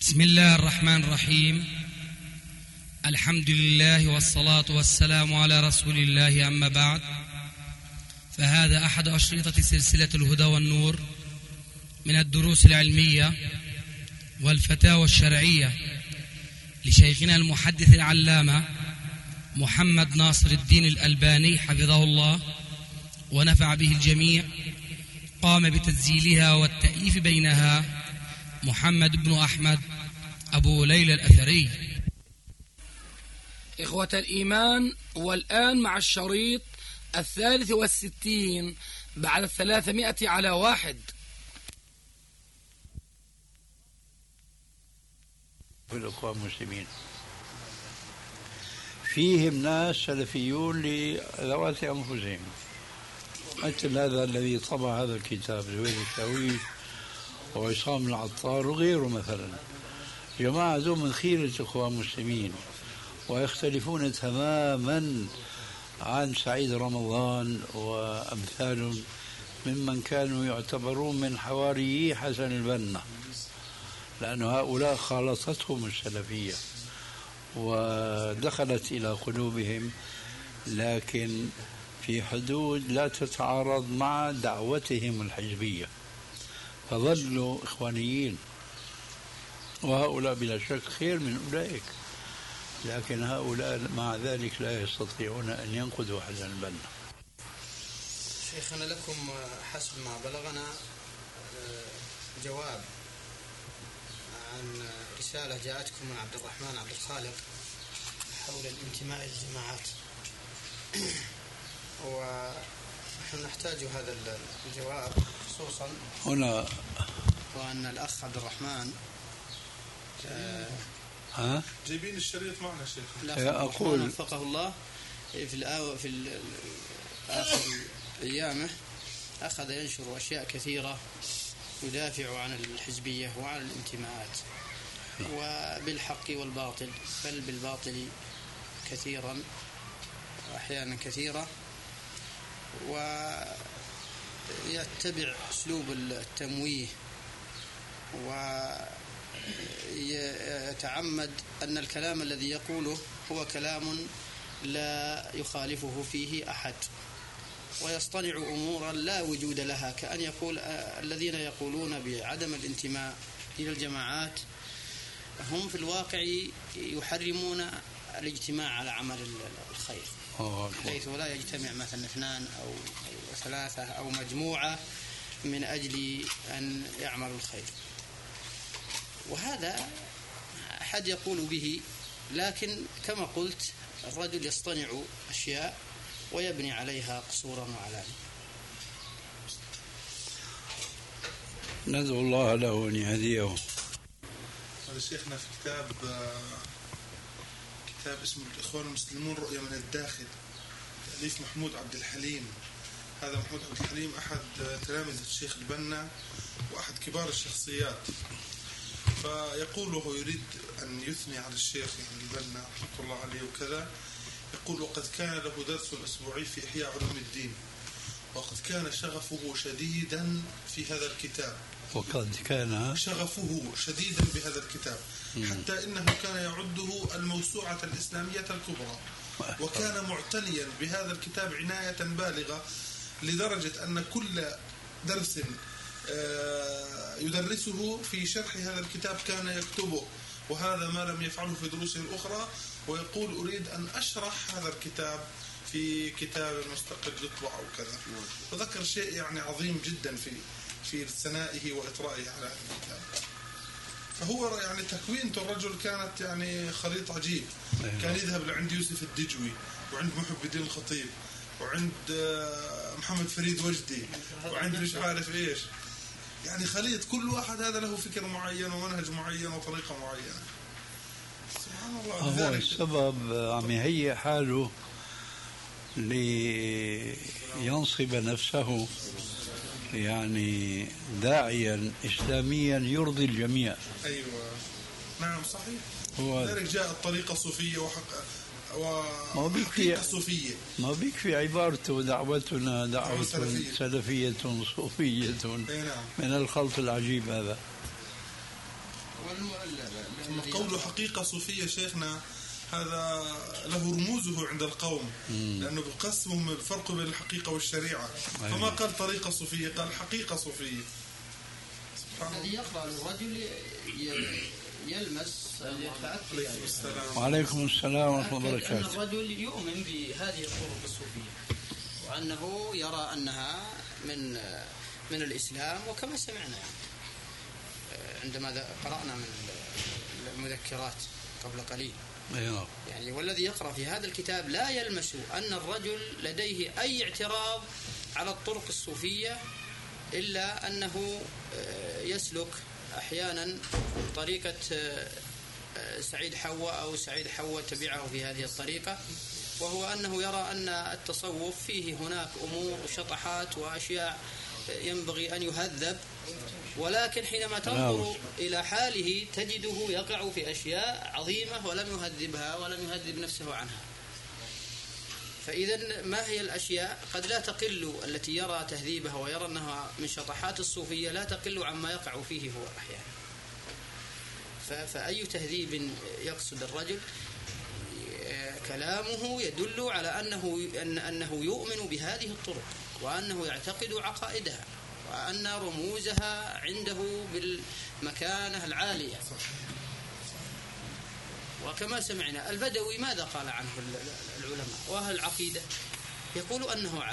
بسم الله الرحمن الرحيم. الحمد لله والصلاة والسلام على رسول الله، أما بعد، فهذا أحد أشرطة سلسلة الهدى والنور من الدروس العلمية والفتاوى الشرعية لشيخنا المحدث العلامة محمد ناصر الدين الألباني حفظه الله ونفع به الجميع. قام بتسجيلها والتأليف بينها محمد بن أحمد أبو ليلى الأثري. إخوة الإيمان، والآن مع الشريط 63 بعد 300 في الأخوة المسلمين فيهم ناس سلفيون لذوات أنفسهم، مثل هذا الذي طبع هذا الكتاب زويد الشاويش وعصام العطار وغيره. مثلا جماعة ذو من خيرة الأخوة المسلمين ويختلفون تماما عن سعيد رمضان وأمثال ممن كانوا يعتبرون من حواريي حسن البنا، لأن هؤلاء خالطتهم السلفية ودخلت إلى قلوبهم، لكن في حدود لا تتعارض مع دعوتهم الحزبية، فظلوا إخوانيين. وهؤلاء بلا شك خير من أولئك، لكن هؤلاء مع ذلك لا يستطيعون أن ينقذوا حسن البنا. شيخنا، لكم حسب ما بلغنا جواب عن رسالة جاءتكم من عبد الرحمن عبد الخالق حول الانتماء للجماعات، ونحن نحتاج هذا الجواب خصوصا هنا، وأن الأخ عبد الرحمن جايبين الشريط معنا شيخ. أقول وفقه الله في آخر أيامه أخذ ينشر أشياء كثيرة يدافع عن الحزبية وعن الانتماءات، وبالحق والباطل، بل بالباطل كثيرا وأحيانا كثيرة، ويتبع أسلوب التمويه ويتعمد أن الكلام الذي يقوله هو كلام لا يخالفه فيه أحد، ويصطنع أمورا لا وجود لها، كأن يقول الذين يقولون بعدم الانتماء إلى الجماعات هم في الواقع يحرمون الاجتماع على عمل الخير، حيث لا يجتمع مثلا 2 أو 3 أو مجموعة من أجل أن يعملوا الخير. وهذا أحد يقول به، لكن كما قلت الرجل يصطنع أشياء ويبني عليها قصورا وعلاني. ندعو الله له أن يهديه. هذا شيخنا في كتاب اسمه الإخوان المسلمون رؤية من الداخل، تأليف محمود عبد الحليم. هذا محمود عبد الحليم أحد تلاميذ الشيخ البنا وأحد كبار الشخصيات، فيقول وهو يريد أن يثني على الشيخ البنا رحمة الله عليه وكذا، يقول: وقد كان له درس أسبوعي في إحياء علوم الدين، وقد كان شغفه شديدا في هذا الكتاب، وقد كان شغفه شديدا بهذا الكتاب، حتى إنه كان يعده الموسوعة الإسلامية الكبرى، وكان معتنيا بهذا الكتاب عناية بالغة، لدرجة أن كل درس يدرسه في شرح هذا الكتاب كان يكتبه، وهذا ما لم يفعله في دروسه الأخرى. ويقول: أريد أن أشرح هذا الكتاب في كتاب مستقل يطبع أو كذا. وذكر شيء يعني عظيم جدا في ثنائه وإطرائه على هذا الكتاب. فهو يعني تكوينة الرجل كانت يعني خليط عجيب. كان يذهب لعند يوسف الدجوي، وعند محب الدين الخطيب، وعند محمد فريد وجدي، وعند مش عارف إيش، يعني خليط. كل واحد هذا له فكر معين ومنهج معين وطريقة معينة. سبحان الله. هو السبب عم يهيئ حاله لينصب نفسه يعني داعيا إسلاميا يرضي الجميع. أيوة، نعم، صحيح. هو ذلك جاء الطريقة صوفية وحقيقة صوفية. ما بيكفي عبارته دعوتنا دعوة سلفية صوفية من الخلط العجيب هذا. ثم قوله حقيقة صوفية شيخنا هذا له رموزه عند القوم، لأنه بقسمهم الفرق بين الحقيقة والشريعة، فما قال طريقة صوفية، قال حقيقة صوفية. الذي يقرأ للرجل يلمس وعليكم السلام ورحمة الله أن وبركاته. الرجل يؤمن بهذه الطرق الصوفية وأنه يرى أنها من الإسلام، وكما سمعنا عندما قرأنا من المذكرات قبل قليل يعني. والذي يقرأ في هذا الكتاب لا يلمس أن الرجل لديه أي اعتراض على الطرق الصوفية، إلا أنه يسلك أحيانا طريقة سعيد حواء أو سعيد حواء تبعه في هذه الطريقة، وهو أنه يرى أن التصوف فيه هناك أمور وشطحات وأشياء ينبغي أن يهذب، ولكن حينما تنظر إلى حاله تجده يقع في أشياء عظيمة ولم يهذبها ولم يهذب نفسه عنها. فإذا ما هي الأشياء قد لا تقل التي يرى تهذيبها ويرى أنها من شطحات الصوفية لا تقل عما يقع فيه هو أحيانا. فأي تهذيب يقصد الرجل كلامه يدل على أنه يؤمن بهذه الطرق، وأنه يعتقد عقائدها، وأن رموزها عنده بالمكانة العالية. وكما سمعنا البدوي ماذا قال عنه العلماء وأهل العقيدة؟ يقول أنه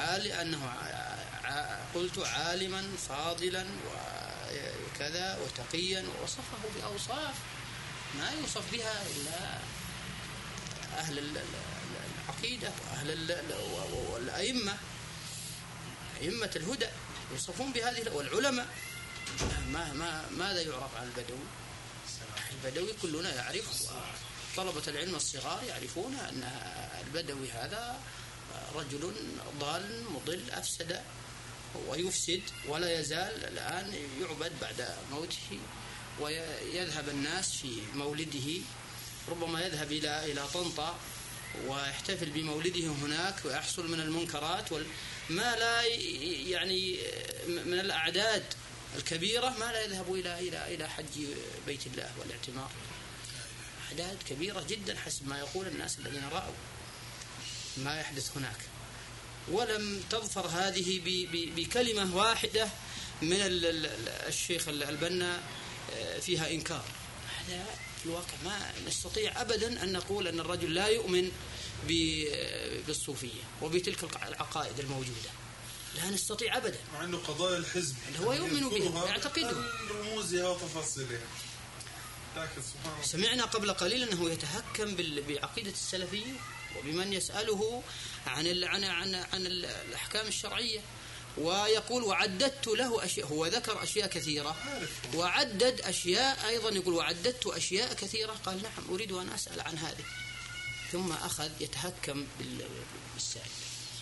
قلت عالما فاضلا وكذا وتقيا، ووصفه بأوصاف ما يوصف بها إلا أهل العقيدة وأهل والأئمة، أئمة الهدى يوصفون بهذه، والعلماء ماذا يعرف عن البدوي؟ البدوي كلنا يعرف، طلبة العلم الصغار يعرفون أن البدوي هذا رجل ضال مضل أفسد ويفسد، ولا يزال الآن يعبد بعد موته، ويذهب الناس في مولده، ربما يذهب إلى طنطا ويحتفل بمولده هناك ويحصل من المنكرات ما لا يعني من الأعداد الكبيرة ما لا يذهب إلى حج بيت الله والاعتمار، أعداد كبيرة جدا حسب ما يقول الناس الذين رأوا ما يحدث هناك. ولم تظفر هذه بكلمة واحدة من الشيخ البنا فيها إنكار. هذا في الواقع ما نستطيع أبدا أن نقول أن الرجل لا يؤمن بالصوفية وبتلك العقائد الموجودة، لا نستطيع أبدا، مع أنه قضايا الحزب هو يؤمن بها يعتقده رموزها وتفاصيلها. لكن سبحان سمعنا قبل قليل أنه يتهكم بعقيدة السلفية وبمن يسأله عن الأحكام الشرعية، ويقول وعددت له أشياء، هو ذكر أشياء كثيرة وعدد أشياء أيضا، يقول وعددت أشياء كثيرة، قال نعم أريد أن أسأل عن هذه، ثم أخذ يتهكم بالسائل.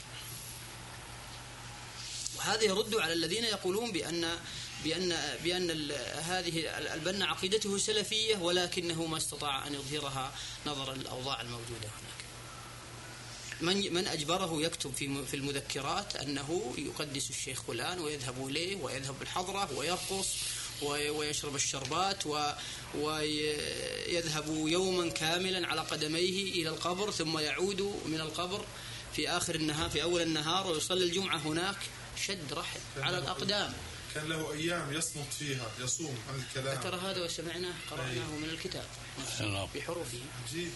وهذا يرد على الذين يقولون بأن هذه البنا عقيدته سلفية ولكنه ما استطاع أن يظهرها نظرا للأوضاع الموجودة هناك. من أجبره يكتب في المذكرات أنه يقدس الشيخ فلان ويذهب إليه ويذهب بالحضرة ويرقص ويشرب الشربات ويذهب يوما كاملا على قدميه إلى القبر، ثم يعود من القبر في آخر النهار في أول النهار ويصلي الجمعة هناك شد رحل على الأقدام. كان له أيام يصمت فيها يصوم عن الكلام. ذكر هذا وسمعناه قرأناه من الكتاب بحروفه. عجيب.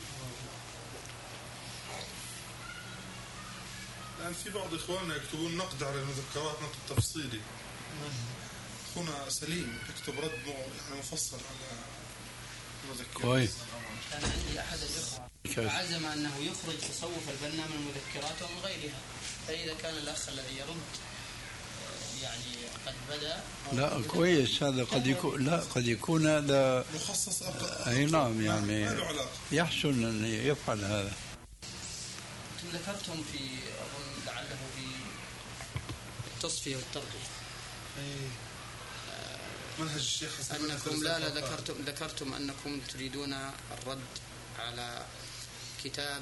الآن في بعض إخواننا يكتبون نقد على المذكرات، نقد تفصيلي. هنا سليم يكتب رد يعني مفصل على المذكرات. كويس. كان عندي أحد الإخوة عزم أنه يخرج تصوف البنا من المذكرات ومن غيرها، فإذا كان الأخ الذي يرد يعني قد بدأ لا كويس، هذا قد يكون هذا مخصص أي نعم، يعني يحسن أن يفعل هذا. أنتم ذكرتم في أظن لعله في التصفية والترغيب منهج الشيخ أنكم ذكرتم أنكم تريدون الرد على كتاب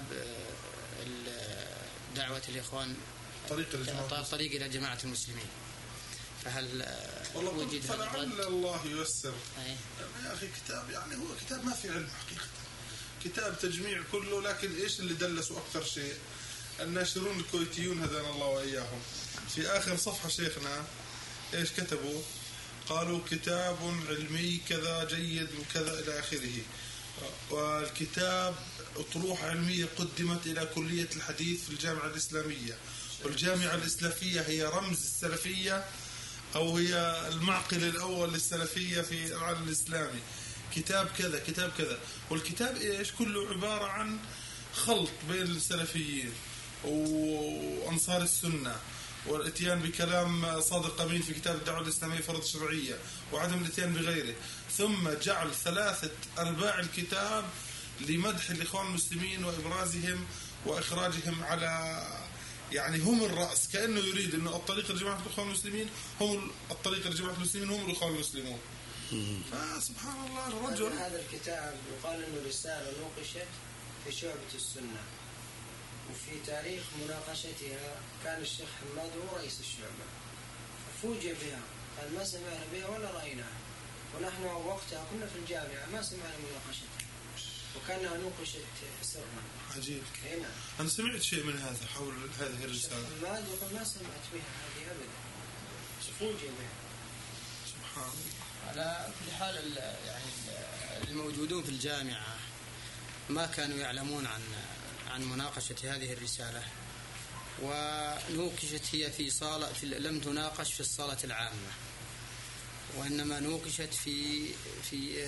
دعوة الإخوان طريق إلى جماعة المسلمين، فهل وجد فلعل الله ييسر. يا أخي أخي كتاب يعني هو كتاب ما في علم حقيقة، كتاب تجميع كله، لكن إيش اللي دلسوا أكثر شيء؟ الناشرون الكويتيون هدانا الله وإياهم، في آخر صفحة شيخنا إيش كتبوا؟ قالوا كتاب علمي كذا جيد وكذا إلى آخره. والكتاب أطروحة علمية قدمت إلى كلية الحديث في الجامعة الإسلامية، والجامعة الإسلامية هي رمز السلفية أو هي المعقل الأول للسلفية في العالم الإسلامي. كتاب كذا كتاب كذا، والكتاب إيش كله عبارة عن خلط بين السلفيين وأنصار السنة، والاتيان بكلام صادق أمين في كتاب الدعوة الإسلامية فرض شرعية، وعدم الاتيان بغيره، ثم جعل 3/4 الكتاب لمدح الإخوان المسلمين وإبرازهم وإخراجهم على يعني هم الرأس، كأنه يريد أنه الطريقة لجماعة الإخوان المسلمين هم الطريقة لجماعة المسلمين هم الإخوان المسلمون. فسبحان الله الرجل. هذا الكتاب يقال أنه رسالة نوقشت في شعبة السنة، وفي تاريخ مناقشتها كان الشيخ حماد هو رئيس الشعبة، فوجئ بها، قال ما سمعنا بها ولا رأيناها، ونحن وقتها كنا في الجامعة ما سمعنا مناقشتها، وكانها نوقشت سرا. عجيب. هنا أنا سمعت شيء من هذا حول هذه الرسالة. حماد يقول ما سمعت بها هذه أبدا، فوجئ بها. سبحان الله. على كل حال يعني الموجودون في الجامعة ما كانوا يعلمون عن مناقشة هذه الرسالة، ونوقشت هي في صالة لم تناقش في الصالة العامة، وإنما نوقشت في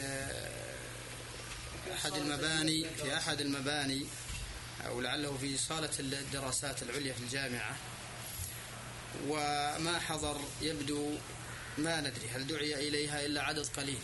أحد المباني أو لعله في صالة الدراسات العليا في الجامعة، وما حضر يبدو ما ندري هل دعي إليها إلا عدد قليل،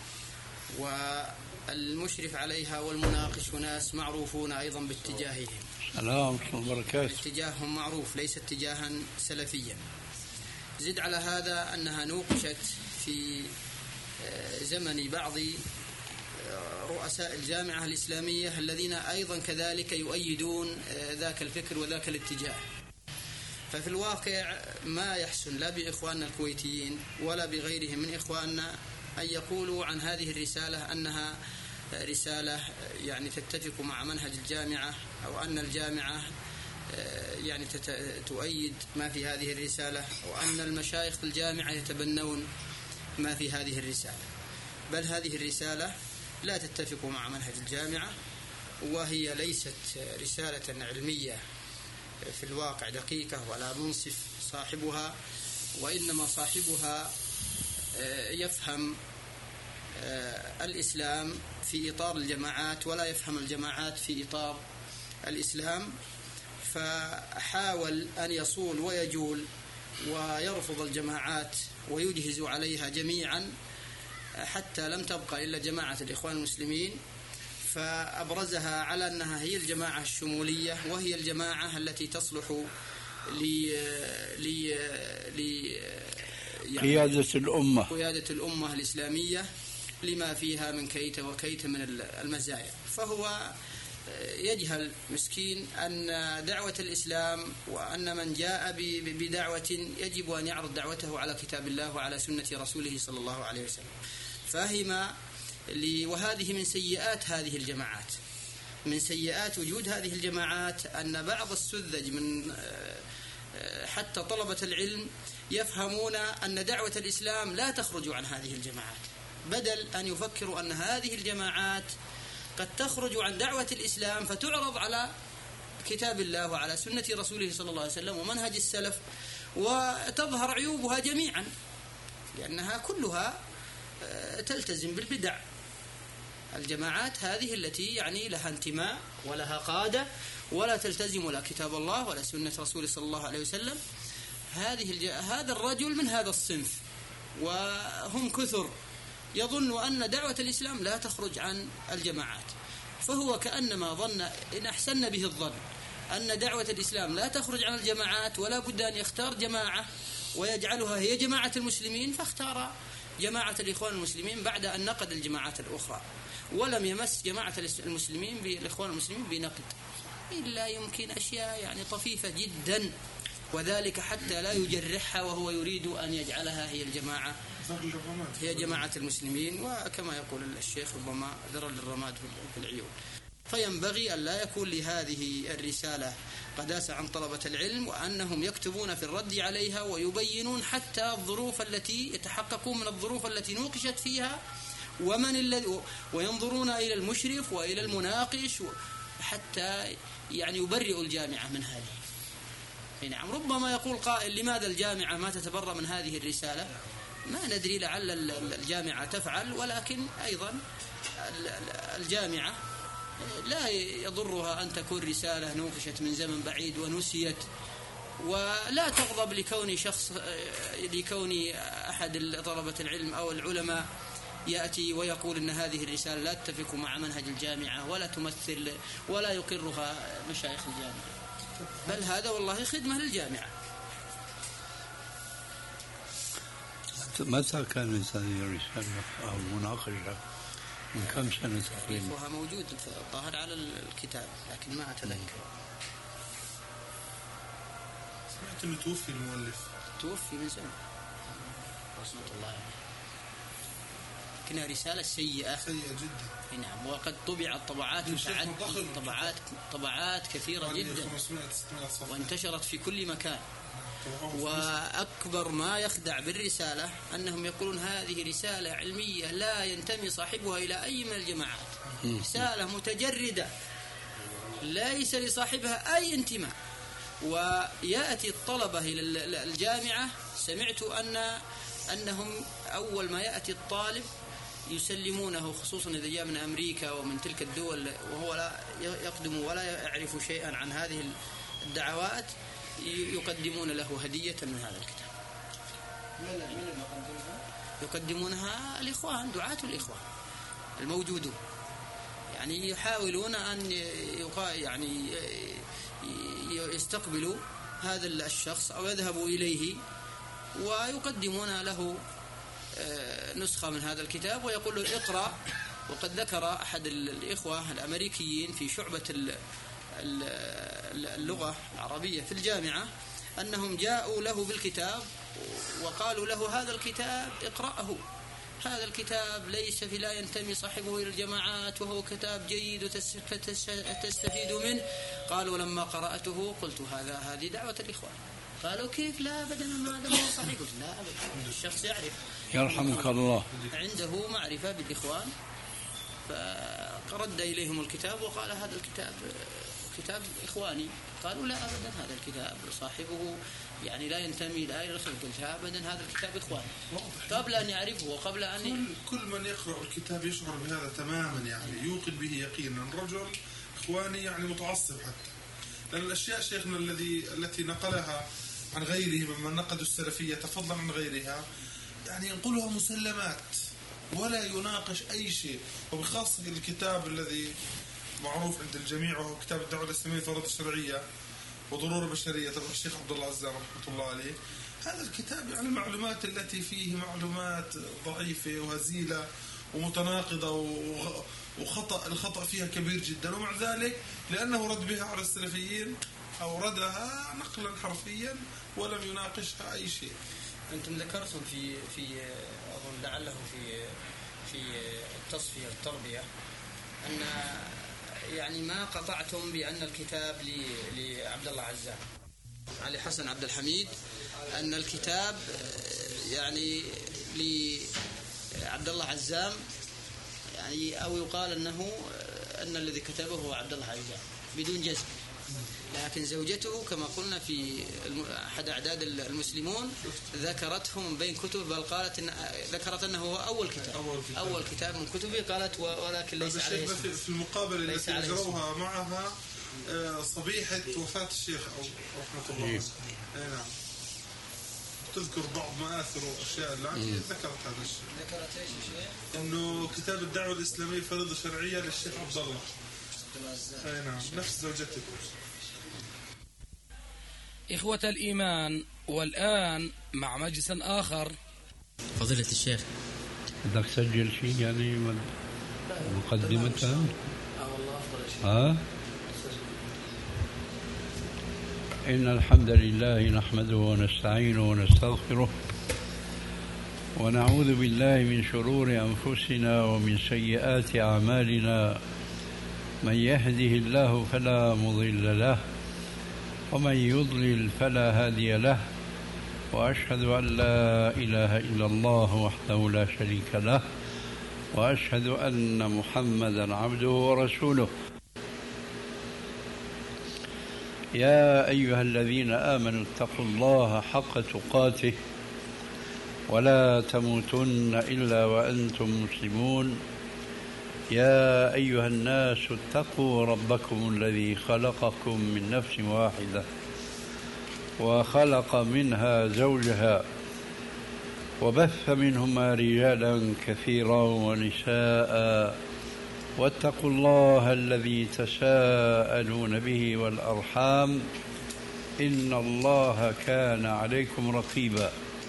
والمشرف عليها والمناقش ناس معروفون أيضا باتجاههم. سلام وبركاته. اتجاههم معروف ليس اتجاها سلفيا. زد على هذا أنها نوقشت في زمن بعض رؤساء الجامعة الإسلامية الذين أيضا كذلك يؤيدون ذاك الفكر وذاك الاتجاه. ففي الواقع ما يحسن لا بإخواننا الكويتيين ولا بغيرهم من إخواننا أن يقولوا عن هذه الرسالة أنها رسالة يعني تتفق مع منهج الجامعة، أو أن الجامعة يعني تؤيد ما في هذه الرسالة، وأن المشايخ الجامعة يتبنون ما في هذه الرسالة. بل هذه الرسالة لا تتفق مع منهج الجامعة، وهي ليست رسالة علمية في الواقع دقيقة ولا منصف صاحبها، وإنما صاحبها يفهم الإسلام في إطار الجماعات ولا يفهم الجماعات في إطار الإسلام، فحاول أن يصول ويجول ويرفض الجماعات ويجهز عليها جميعا حتى لم تبقى إلا جماعة الإخوان المسلمين، فأبرزها على أنها هي الجماعة الشمولية، وهي الجماعة التي تصلح قيادة الأمة الإسلامية لما فيها من كيت وكيت من المزايا. فهو يجهل مسكين أن دعوة الإسلام وأن من جاء بدعوة يجب أن يعرض دعوته على كتاب الله وعلى سنة رسوله صلى الله عليه وسلم. فهم وهذه من سيئات هذه الجماعات، من سيئات وجود هذه الجماعات أن بعض السذج من حتى طلبة العلم يفهمون أن دعوة الإسلام لا تخرج عن هذه الجماعات، بدل أن يفكروا أن هذه الجماعات قد تخرج عن دعوة الإسلام فتعرض على كتاب الله وعلى سنة رسوله صلى الله عليه وسلم ومنهج السلف، وتظهر عيوبها جميعا، لأنها كلها تلتزم بالبدع. الجماعات هذه التي يعني لها انتماء ولها قادة ولا تلتزم لا كتاب الله ولا سنة رسوله صلى الله عليه وسلم، هذا الرجل من هذا الصنف، وهم كثر، يظن أن دعوة الإسلام لا تخرج عن الجماعات، فهو كأنما ظن إن أحسن به الظن أن دعوة الإسلام لا تخرج عن الجماعات، ولا بد أن يختار جماعة ويجعلها هي جماعة المسلمين، فاختار جماعة الإخوان المسلمين بعد أن نقد الجماعات الأخرى، ولم يمس جماعة المسلمين بالإخوان المسلمين بنقد إلا يمكن أشياء يعني طفيفة جدا، وذلك حتى لا يجرحها وهو يريد أن يجعلها هي الجماعة هي جماعة المسلمين، وكما يقول الشيخ ربما ذرا للرماد في العيون. فينبغي أن لا يكون لهذه الرسالة قداسة عن طلبة العلم، وأنهم يكتبون في الرد عليها ويبينون حتى الظروف التي يتحققون من الظروف التي نوقشت فيها، ومن الذي، وينظرون إلى المشرف وإلى المناقش حتى يعني يبرئوا الجامعة من هذه. نعم، ربما يقول قائل لماذا الجامعة ما تتبرأ من هذه الرسالة؟ ما ندري، لعل الجامعة تفعل، ولكن أيضا الجامعة لا يضرها أن تكون رسالة نوقشت من زمن بعيد ونسيت، ولا تغضب لكون أحد طلبة العلم أو العلماء يأتي ويقول أن هذه الرسالة لا تتفق مع منهج الجامعة ولا تمثل ولا يقرها مشايخ الجامعة، بل هذا والله خدمة للجامعة. متى كانت هذه الرسالة أو المناقشة؟ من كم سنة تقريبا؟ وها موجود الظاهر على الكتاب لكن ما أتذكر. سمعت أنه توفي المؤلف. توفي من زمن رحمة الله عليه. كنا رسالة سيئة جدا. نعم، وقد طبعت طبعات كثيرة جدا وانتشرت في كل مكان. وأكبر ما يخدع بالرسالة أنهم يقولون هذه رسالة علمية لا ينتمي صاحبها إلى أي من الجماعات، رسالة متجردة ليس لصاحبها أي انتماء. ويأتي الطلبة إلى الجامعة، سمعت أنهم أول ما يأتي الطالب يسلمونه، خصوصا إذا جاء من أمريكا ومن تلك الدول وهو لا يقدم ولا يعرف شيئا عن هذه الدعوات، يقدمون له هدية من هذا الكتاب. يقدمونها الإخوان، دعاة الإخوان الموجودون، يعني يحاولون أن يعني يستقبلوا هذا الشخص أو يذهبوا إليه ويقدمون له نسخة من هذا الكتاب ويقول له اقرأ. وقد ذكر أحد الإخوة الأمريكيين في شعبة اللغة العربية في الجامعة أنهم جاءوا له بالكتاب وقالوا له هذا الكتاب اقرأه، هذا الكتاب ليس لا ينتمي صاحبه إلى الجماعات وهو كتاب جيد وتستفيد منه. قالوا لما قرأته قلت هذه دعوة الإخوان. قالوا كيف؟ لا أبدا، هذا مو صحيح. قلت لا أبدا، الشخص يعرف، يرحمك الله، عنده معرفة بالإخوان. فرد إليهم الكتاب وقال هذا الكتاب كتاب إخواني. قالوا لا أبدا، هذا الكتاب صاحبه يعني لا ينتمي إلى الرسول. قلت أبدا، هذا الكتاب إخواني. قبل أن يعرفه وقبل أن كل من يقرأ الكتاب يشعر بهذا تماما، يعني يوقن به يقينا. الرجل إخواني يعني متعصب حتى، لأن الأشياء شيخنا التي نقلها عن غيره ممن نقدوا السلفية فضلا عن غيرها، يعني ينقلها مسلمات ولا يناقش أي شيء. وبخاصة الكتاب الذي معروف عند الجميع وهو كتاب الدعوة الإسلامية الفرائض الشرعية وضرورة البشرية تبع الشيخ عبد الله عزام رحمة الله عليه. هذا الكتاب يعني المعلومات التي فيه معلومات ضعيفة وهزيلة ومتناقضة الخطأ فيها كبير جدا، ومع ذلك لأنه رد بها على السلفيين أوردها نقلا حرفيا ولم يناقشها أي شيء. أنتم ذكرتم في أظن لعله في التصفية التربية أن يعني ما قطعتم بأن الكتاب لعبد الله عزام علي حسن عبد الحميد، أن الكتاب يعني لعبد الله عزام، يعني أو يقال أن الذي كتبه هو عبد الله عزام بدون جزم. لكن زوجته كما قلنا في أحد أعداد المسلمون ذكرته من بين كتب، بل ذكرت أنه هو أول كتاب من كتبه. قالت ولكن ليس عليه اسم. في المقابلة التي أجروها معها صبيحة وفاة الشيخ رحمة الله عليه. نعم، تذكر بعض مآثر وأشياء التي ذكرت هذا الشيء. ذكرت ايش الشيخ؟ إنه كتاب الدعوة الإسلامية الفريضة الشرعية للشيخ عبد الله. نعم، نفس زوجته. إخوة الإيمان، والآن مع مجلس آخر. فضيلة الشيخ، بدك تسجل شيء يعني مقدمة؟ إن الحمد لله نحمده ونستعينه ونستغفره ونعوذ بالله من شرور أنفسنا ومن سيئات أعمالنا، من يهده الله فلا مضل له ومن يضلل فلا هادي له، وأشهد أن لا إله إلا الله وحده لا شريك له، وأشهد أن محمدا عبده ورسوله. يا أيها الذين آمنوا اتقوا الله حق تقاته ولا تموتن إلا وأنتم مسلمون. يا أيها الناس اتقوا ربكم الذي خلقكم من نفس واحدة وخلق منها زوجها وبث منهما رجالا كثيرا ونساء، واتقوا الله الذي تساءلون به والأرحام إن الله كان عليكم رقيبا.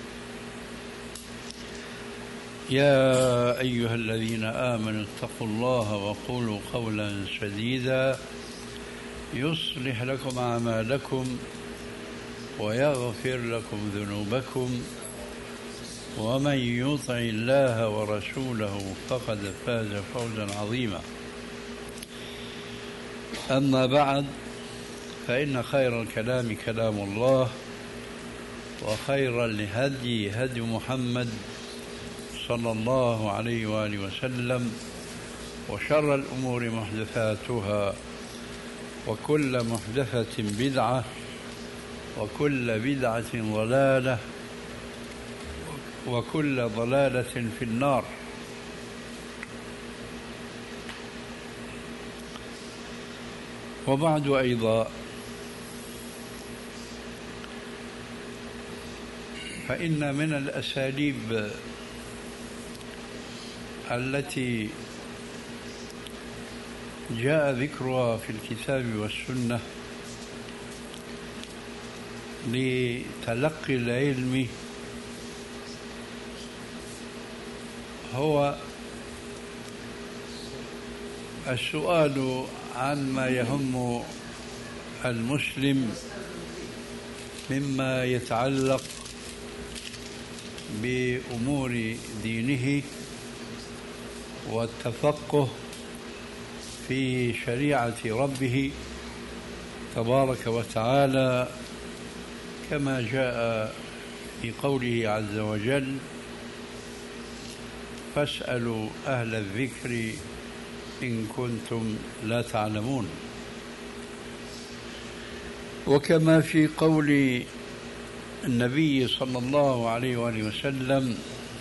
يا أيها الذين آمنوا اتقوا الله وقولوا قولا سديدا يصلح لكم أعمالكم ويغفر لكم ذنوبكم، ومن يطع الله ورسوله فقد فاز فوزا عظيما. أما بعد، فإن خير الكلام كلام الله، وخير الهدي هدي محمد صلى الله عليه وآله وسلم، وشر الأمور محدثاتها، وكل محدثة بدعة، وكل بدعة ضلالة، وكل ضلالة في النار. وبعد أيضا، فإن من الأساليب التي جاء ذكرها في الكتاب والسنة لتلقي العلم هو السؤال عما يهم المسلم مما يتعلق بأمور دينه والتفقه في شريعة ربه تبارك وتعالى، كما جاء في قوله عز وجل: فاسألوا أهل الذكر إن كنتم لا تعلمون. وكما في قول النبي صلى الله عليه وآله وسلم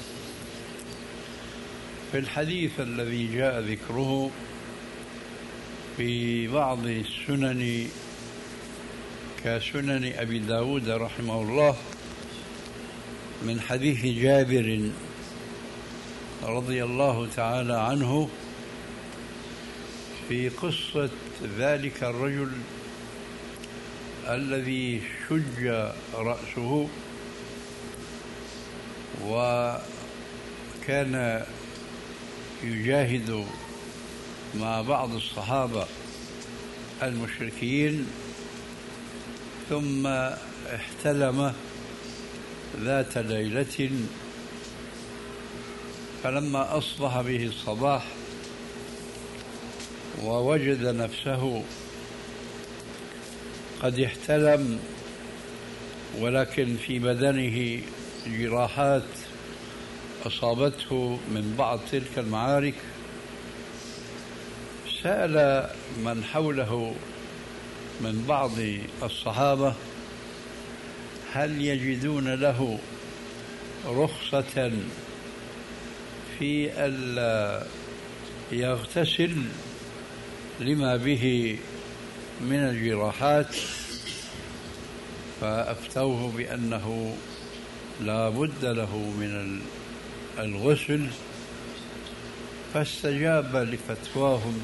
في الحديث الذي جاء ذكره في بعض السنن كسنن أبي داود رحمه الله، من حديث جابر رضي الله تعالى عنه في قصة ذلك الرجل الذي شج رأسه، وكان يجاهد مع بعض الصحابة المشركين، ثم احتلم ذات ليلة، فلما أصبح به الصباح ووجد نفسه قد احتلم ولكن في بدنه جراحات أصابته من بعض تلك المعارك، سأل من حوله من بعض الصحابة هل يجدون له رخصة في ألا يغتسل لما به من الجراحات، فأفتوه بأنه لا بد له من الغسل، فاستجاب لفتواهم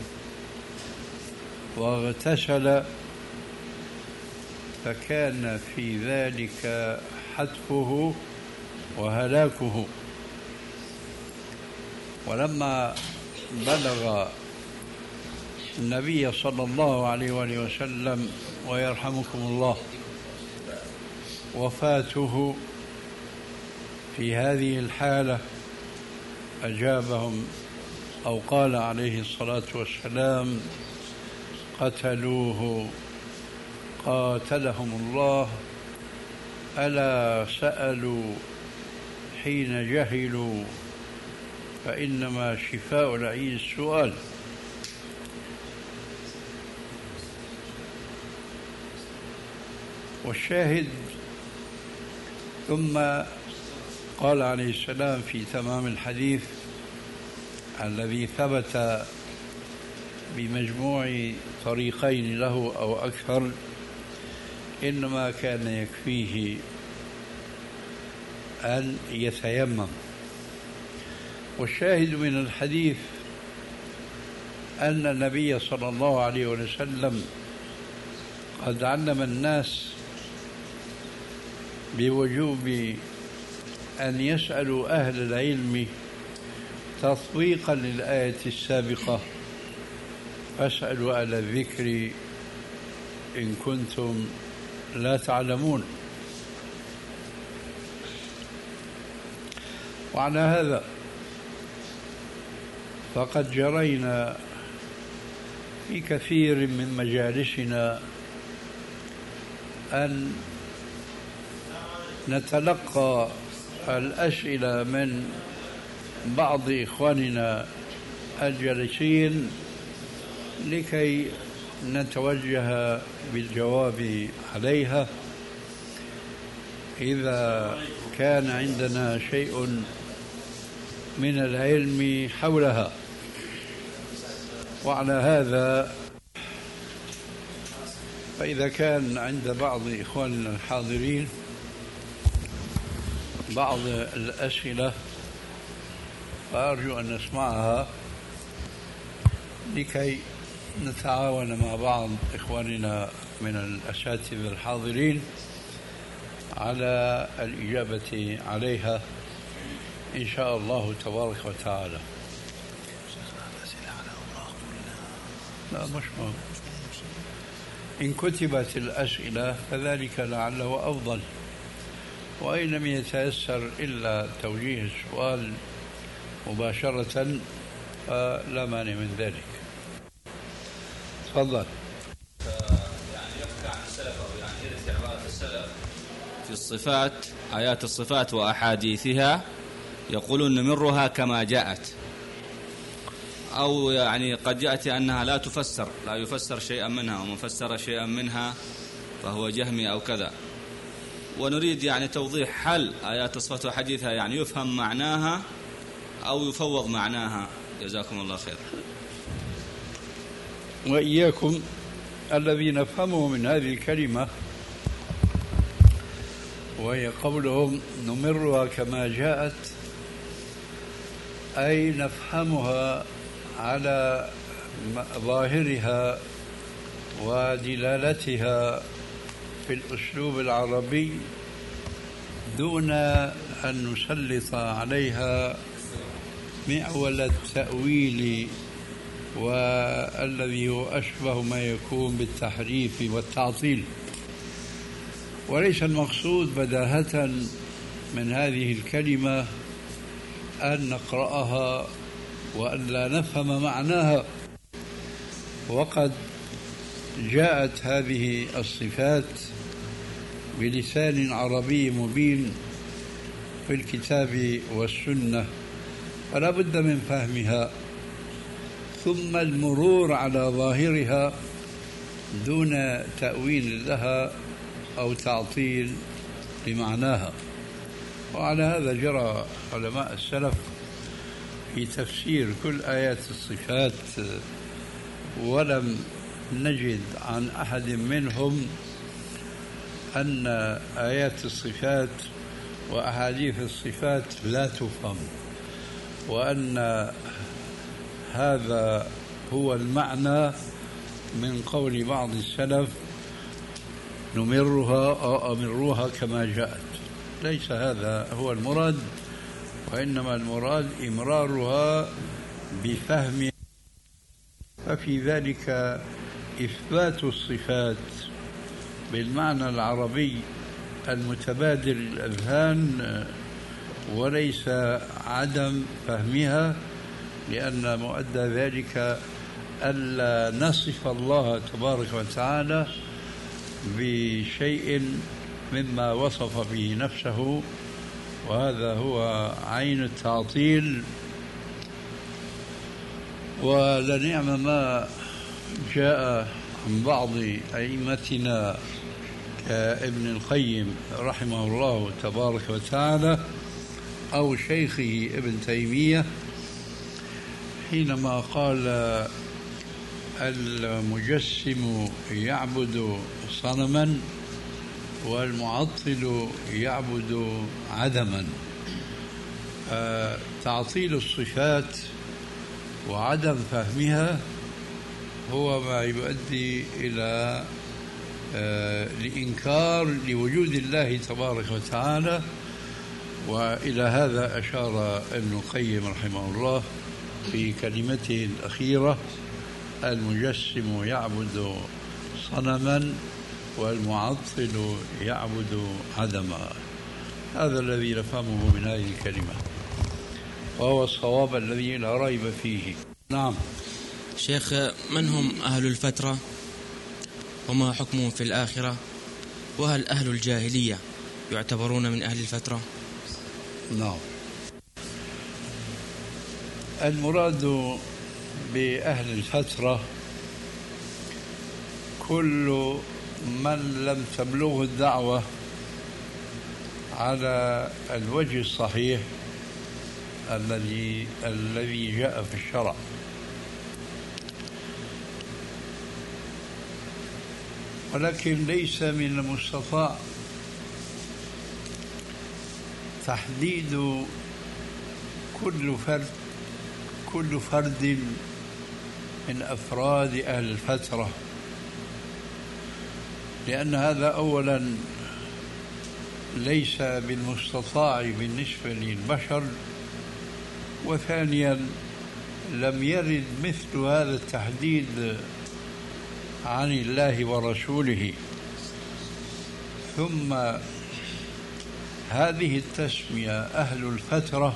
واغتسل، فكان في ذلك حتفه وهلاكه. ولما بلغ النبي صلى الله عليه وآله وسلم ويرحمكم الله وفاته في هذه الحالة أجابهم أو قال عليه الصلاة والسلام: قتلوه قاتلهم الله، ألا سألوا حين جهلوا، فإنما شفاء العي السؤال. والشاهد ثم قال عليه السلام في تمام الحديث الذي ثبت بمجموع طريقين له أو أكثر: إنما كان يكفيه أن يتيمم. والشاهد من الحديث أن النبي صلى الله عليه وسلم قد علم الناس بوجوب أن يسألوا أهل العلم تطبيقا للآية السابقة: فاسألوا أهل الذكر إن كنتم لا تعلمون. وعلى هذا فقد جرينا في كثير من مجالسنا أن نتلقى الأسئلة من بعض إخواننا الجالسين لكي نتوجه بالجواب عليها إذا كان عندنا شيء من العلم حولها. وعلى هذا فإذا كان عند بعض إخواننا الحاضرين بعض الأسئلة فأرجو أن نسمعها لكي نتعاون مع بعض إخواننا من الأساتذة الحاضرين على الإجابة عليها إن شاء الله تبارك وتعالى. لا مش مهم. إن كتبت الأسئلة فذلك لعله أفضل، وإن لم يتيسر إلا توجيه السؤال مباشرة فلا مانع من ذلك. تفضل. يعني يحكى عن السلف أو يعني يرث عبارة السلف في الصفات، آيات الصفات وأحاديثها، يقولون نمرها كما جاءت، أو يعني قد يأتي أنها لا تفسر، لا يفسر شيئا منها، ومن فسر شيئا منها فهو جهمي أو كذا. ونريد يعني توضيح هل آيات الصفات وحديثها يعني يفهم معناها أو يفوض معناها. جزاكم الله خير. وإياكم الذي نفهمه من هذه الكلمة وهي قولهم نمرها كما جاءت، أي نفهمها على ظاهرها ودلالتها في الأسلوب العربي دون أن نسلط عليها معول التأويل والذي هو أشبه ما يكون بالتحريف والتعطيل. وليس المقصود بداهة من هذه الكلمة أن نقرأها وأن لا نفهم معناها، وقد جاءت هذه الصفات بلسان عربي مبين في الكتاب والسنة، فلا بد من فهمها ثم المرور على ظاهرها دون تأويل لها أو تعطيل لمعناها. وعلى هذا جرى علماء السلف في تفسير كل آيات الصفات، ولم نجد عن أحد منهم أن آيات الصفات وأحاديث الصفات لا تفهم، وأن هذا هو المعنى من قول بعض السلف نمرها أو أمروها كما جاءت. ليس هذا هو المراد، وإنما المراد إمرارها بفهم. ففي ذلك إثبات الصفات بالمعنى العربي المتبادل الأذهان وليس عدم فهمها، لأن مؤدى ذلك ألا نصف الله تبارك وتعالى بشيء مما وصف به نفسه، وهذا هو عين التعطيل. ولنعم ما جاء عن بعض أئمتنا كابن القيم رحمه الله تبارك وتعالى أو شيخه ابن تيمية حينما قال المجسم يعبد صنما والمعطل يعبد عدما. تعطيل الصفات وعدم فهمها هو ما يؤدي إلى الإنكار لوجود الله تبارك وتعالى. وإلى هذا أشار ابن القيم رحمه الله في كلمته الأخيرة: المجسم يعبد صنما والمعطل يعبد عدما. هذا الذي نفهمه من هذه الكلمة، وهو الصواب الذي لا ريب فيه. نعم. شيخ، من هم أهل الفترة وما حكمهم في الآخرة؟ وهل أهل الجاهلية يعتبرون من أهل الفترة؟ نعم. المراد بأهل الفترة كل من لم تبلغه الدعوة على الوجه الصحيح الذي جاء في الشرع. ولكن ليس من المستطاع تحديد كل فرد من أفراد أهل الفترة، لأن هذا أولا ليس بالمستطاع بالنسبة للبشر، وثانيا لم يرد مثل هذا التحديد عن الله ورسوله. ثم هذه التسمية أهل الفترة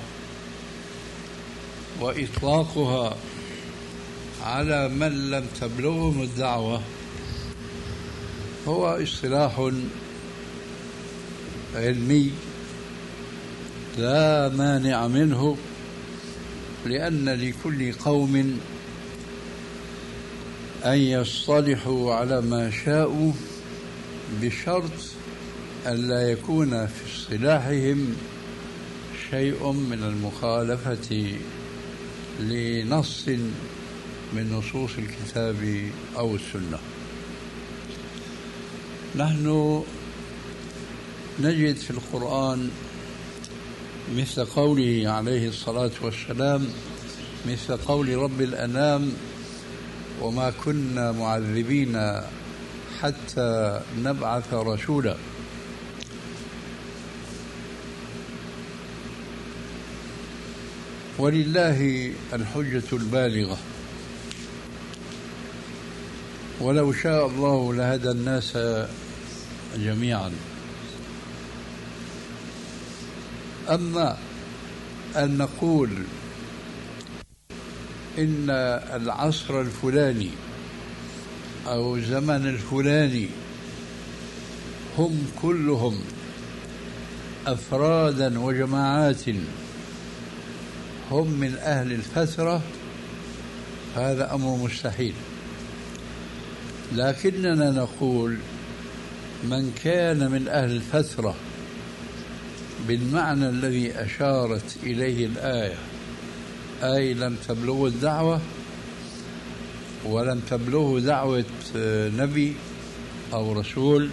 وإطلاقها على من لم تبلغهم الدعوة هو اصطلاح علمي لا مانع منه، لأن لكل قوم أن يصطلحوا على ما شاءوا بشرط أن لا يكون في اصطلاحهم شيء من المخالفة لنص من نصوص الكتاب أو السنة. نحن نجد في القرآن مثل قوله عليه الصلاة والسلام، مثل قول رب الأنام: وما كنا معذبين حتى نبعث رسولا. ولله الحجة البالغة، ولو شاء الله لهدى الناس جميعا. أما أن نقول إن العصر الفلاني أو الزمن الفلاني هم كلهم أفرادا وجماعات هم من أهل الفترة، هذا أمر مستحيل. لكننا نقول من كان من أهل الفترة بالمعنى الذي أشارت إليه الآية، أي لم تبلغه الدعوة ولم تبلغه دعوة نبي أو رسول،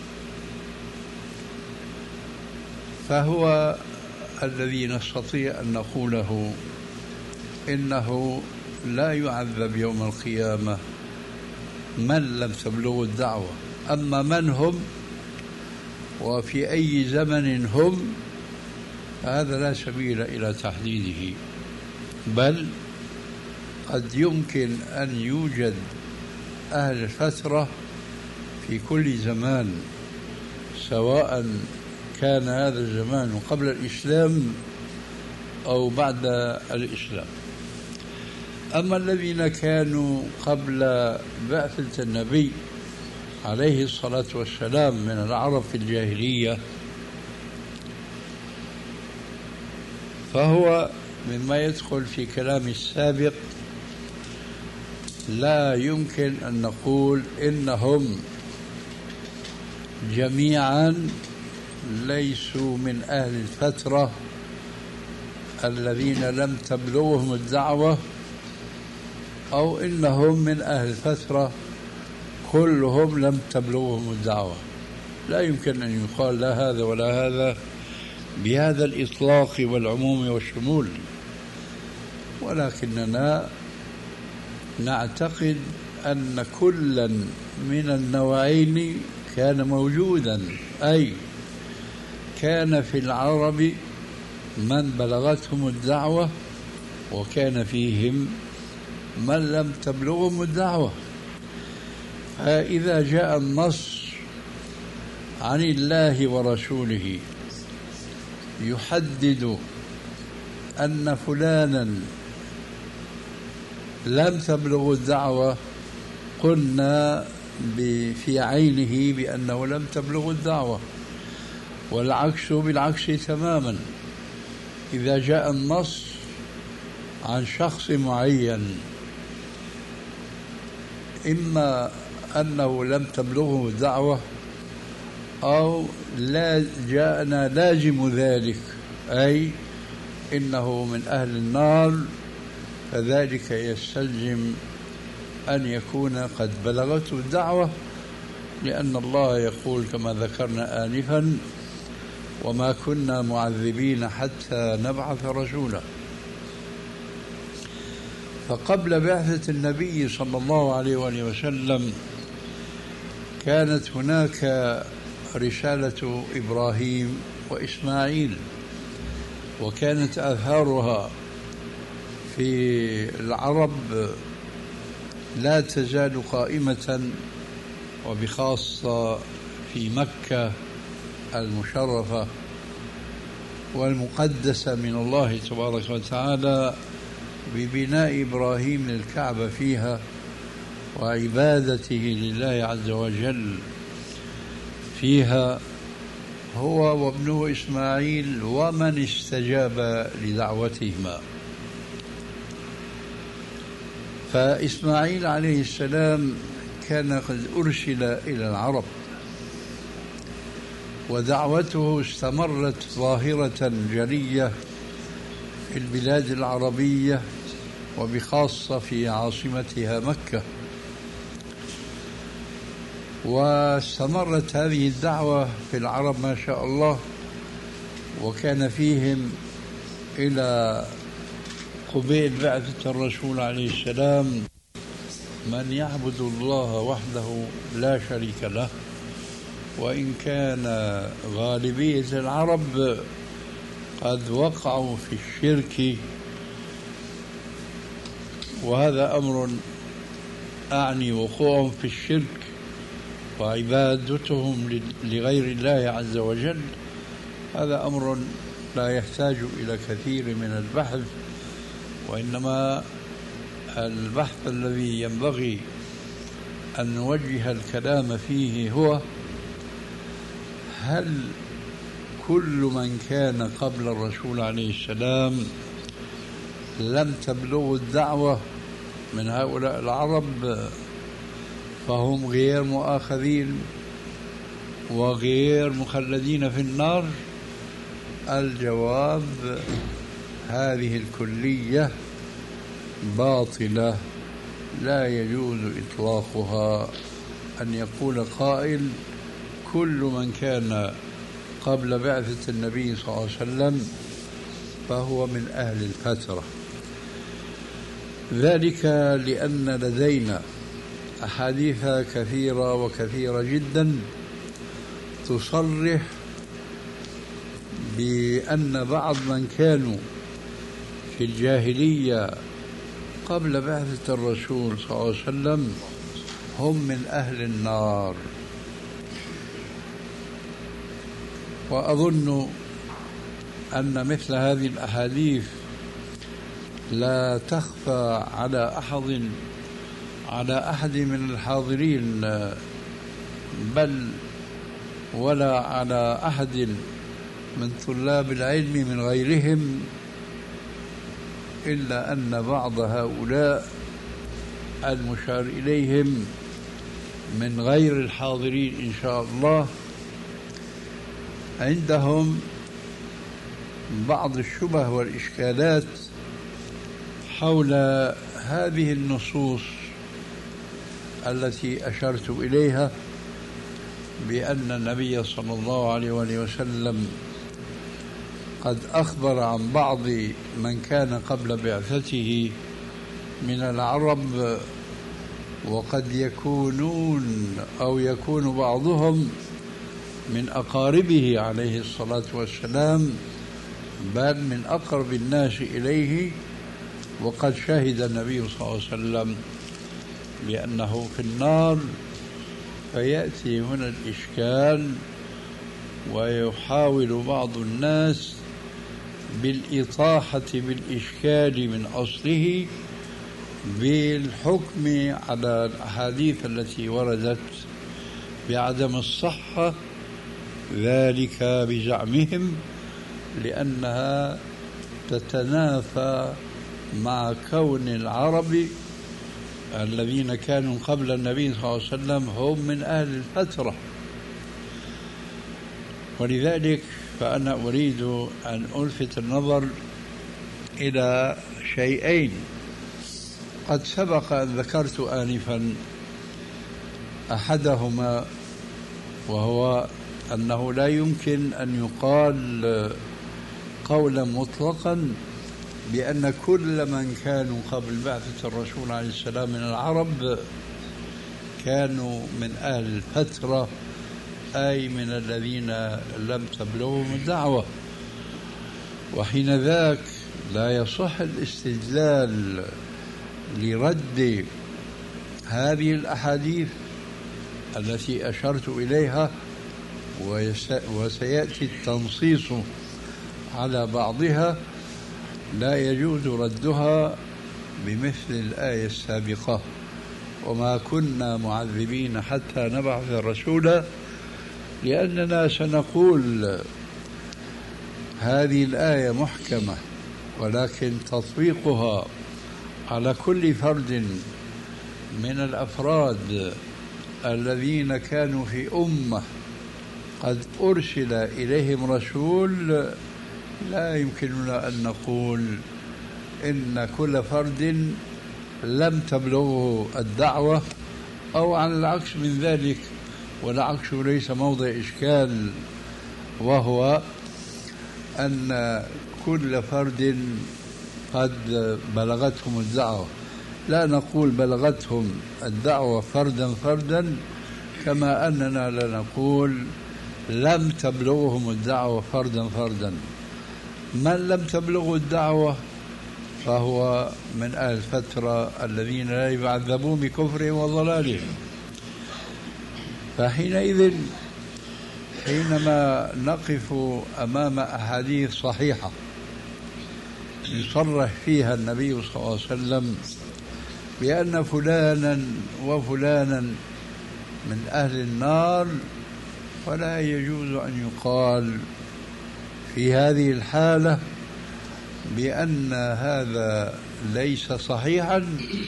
فهو الذي نستطيع أن نقوله إنه لا يعذب يوم القيامة من لم تبلغه الدعوة. أما من هم وفي أي زمن هم هذا لا سبيل إلى تحديده، بل قد يمكن أن يوجد أهل الفترة في كل زمان، سواء كان هذا الزمان قبل الإسلام أو بعد الإسلام. أما الذين كانوا قبل بعثة النبي عليه الصلاة والسلام من العرب في الجاهلية فهو مما يدخل في كلام السابق. لا يمكن أن نقول إنهم جميعا ليسوا من أهل الفترة الذين لم تبلغهم الدعوة، أو إنهم من أهل الفترة كلهم لم تبلغهم الدعوة. لا يمكن أن يقال لا هذا ولا هذا بهذا الإطلاق والعموم والشمول، ولكننا نعتقد أن كلا من النوعين كان موجودا، أي كان في العرب من بلغتهم الدعوة وكان فيهم من لم تبلغهم الدعوة. فإذا جاء النص عن الله ورسوله يحدد أن فلانا لم تبلغ الدعوة قلنا في عينه بأنه لم تبلغ الدعوة، والعكس بالعكس تماما. إذا جاء النص عن شخص معين إما أنه لم تبلغه الدعوة أو لا جاءنا لازم ذلك، أي إنه من أهل النار، فذلك يستلزم أن يكون قد بلغته الدعوة، لأن الله يقول كما ذكرنا آنفا: وما كنا معذبين حتى نبعث رسولا. فقبل بعثة النبي صلى الله عليه وآله وسلم كانت هناك رسالة إبراهيم وإسماعيل، وكانت آثارها في العرب لا تزال قائمة، وبخاصة في مكة المشرفة والمقدسة من الله تبارك وتعالى، ببناء إبراهيم للكعبة فيها وعبادته لله عز وجل فيها هو وابنه إسماعيل ومن استجاب لدعوتهما. فإسماعيل عليه السلام كان قد أرسل إلى العرب، ودعوته استمرت ظاهرة جلية في البلاد العربية وبخاصة في عاصمتها مكة. واستمرت هذه الدعوة في العرب ما شاء الله، وكان فيهم إلى قبيل بعثة الرسول عليه السلام من يعبد الله وحده لا شريك له، وإن كان غالبية العرب قد وقعوا في الشرك، وهذا أمر أعني وقوعهم في الشرك وعبادتهم لغير الله عز وجل، هذا أمر لا يحتاج إلى كثير من البحث، وإنما البحث الذي ينبغي أن نوجه الكلام فيه هو: هل كل من كان قبل الرسول عليه السلام لم تبلغ الدعوة من هؤلاء العرب فهم غير مؤاخذين وغير مخلدين في النار؟ الجواب: هذه الكلية باطلة، لا يجوز إطلاقها أن يقول قائل كل من كان قبل بعثة النبي صلى الله عليه وسلم فهو من أهل الفترة. ذلك لأن لدينا أحاديث كثيرة وكثيرة جدا تصرح بأن بعض من كانوا في الجاهلية قبل بعثة الرسول صلى الله عليه وسلم هم من أهل النار. أن مثل هذه الأحاديث لا تخفى على أحد من الحاضرين، بل ولا على أحد من طلاب العلم من غيرهم، إلا أن بعض هؤلاء المشار إليهم من غير الحاضرين إن شاء الله عندهم بعض الشبه والإشكالات حول هذه النصوص التي أشرت إليها، بأن النبي صلى الله عليه وسلم قد أخبر عن بعض من كان قبل بعثته من العرب، وقد يكونون أو يكون بعضهم من أقاربه عليه الصلاة والسلام، بل من أقرب الناس إليه. وقد شهد النبي صلى الله عليه وسلم بأنه في النار، فيأتي هنا الإشكال ويحاول بعض الناس بالإطاحة بالإشكال من أصله بالحكم على الأحاديث التي وردت بعدم الصحة، ذلك بزعمهم لأنها تتنافى مع كون العرب الذين كانوا قبل النبي صلى الله عليه وسلم هم من أهل الفترة. ولذلك فأنا أريد أن ألفت النظر إلى شيئين قد سبق أن ذكرت آنفا، أحدهما وهو أنه لا يمكن أن يقال قولا مطلقا بأن كل من كانوا قبل بعثة الرسول عليه السلام من العرب كانوا من أهل الفترة، أي من الذين لم تبلغهم الدعوة، وحين ذاك لا يصح الاستدلال لرد هذه الأحاديث التي أشرت إليها، وسيأتي التنصيص على بعضها، لا يجوز ردها بمثل الآية السابقة: وما كنا معذبين حتى نبعث رسولا، لأننا سنقول هذه الآية محكمة، ولكن تطبيقها على كل فرد من الأفراد الذين كانوا في أمة قد أرسل إليهم رسول، لا يمكننا أن نقول إن كل فرد لم تبلغه الدعوة أو على العكس من ذلك، والعكس ليس موضع إشكال، وهو أن كل فرد قد بلغتهم الدعوة. لا نقول بلغتهم الدعوة فردا فردا، كما أننا لا نقول لم تبلغهم الدعوة فردا فردا. من لم تبلغه الدعوة فهو من أهل الفترة الذين لا يعذبون بكفرهم وضلالهم. فحينئذ حينما نقف أمام أحاديث صحيحة يصرح فيها النبي صلى الله عليه وسلم بأن فلانا وفلانا من أهل النار، فلا يجوز أن يقال في هذه الحالة بأن هذا ليس صحيحا